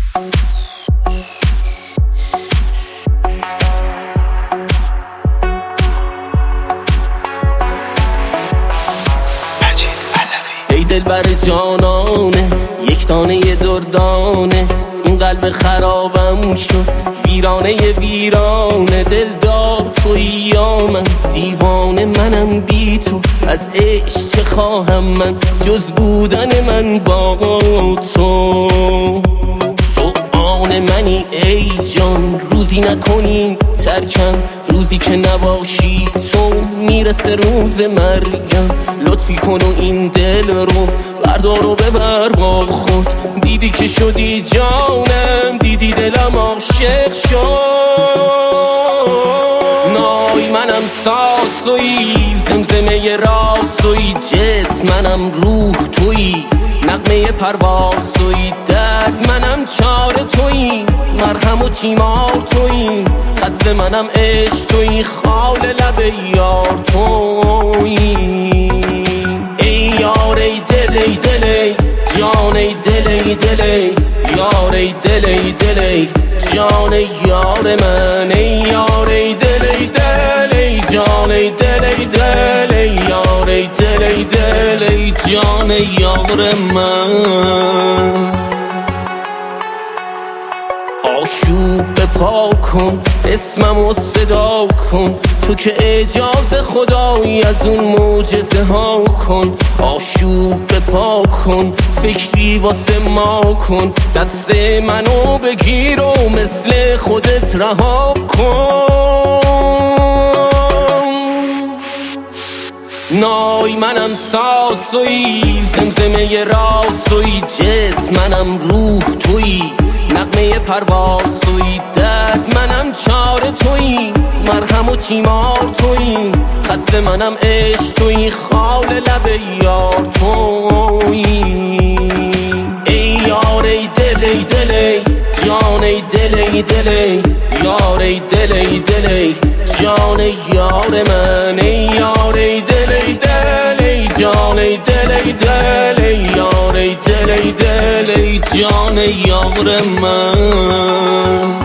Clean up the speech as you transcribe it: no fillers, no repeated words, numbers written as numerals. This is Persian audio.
ای دلبر جانانه یک دانه دردانه، این قلب خرابم شد ویرانه ویرانه. دلدار تویی یا من دیوانه منم بی تو، از عشق چه خواهم من جز بودن من با تو. تو آن منی ای جان، روزی نکنی ترکم، روزی که نباشی تو میرسه روز مرگم. لطفی کن و این دل رو بردار و ببر با خود، دیدی که شدی جانم، دیدی دلم عاشق شد. نای منم ساسوی، زمزمه راسوی، جسمنم روح تویی، نغمه پروازوی، درد منم چاره تویی، مرهم و تیمار تویی، خسته منم عشق تویی، خال لب یار تویی. ای یار ای دل ای دل ای جان ای دل ای دل ای یار ای دل ای دل ای جان یار من. ای یار ای دل ای دل ای جان ای دل ای دل ای یار ای دل ای دل ای جان یار من. آشوب بپا کن اسممو صدا کن، تو که اجازه خدایی از اون معجزه ها کن. آشوب بپا کن فکری واسه ما کن، دست منو بگیر و مثل خودت رها کن. نای منم ساسوی، زمزمه راسوی، جسمنم روح تویی، نغمه پروازوی، درد منم چاره تویی، مرهم و تیمار تویی، خسته منم عشق تویی، خال لب یار تویی. ای یار ای دل ای دل ای جان ای دل ای دل ای یار ای دل ای دل ای جان یار من. ای یار ای دل ای دل ای جان ای دل ای دل ای یار ای دل ای دل ای جان یار من.